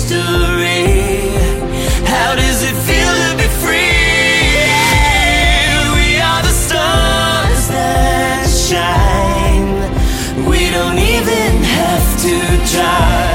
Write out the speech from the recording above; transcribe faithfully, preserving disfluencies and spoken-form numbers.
history. How does it feel to be free? We are the stars that shine. We don't even have to try.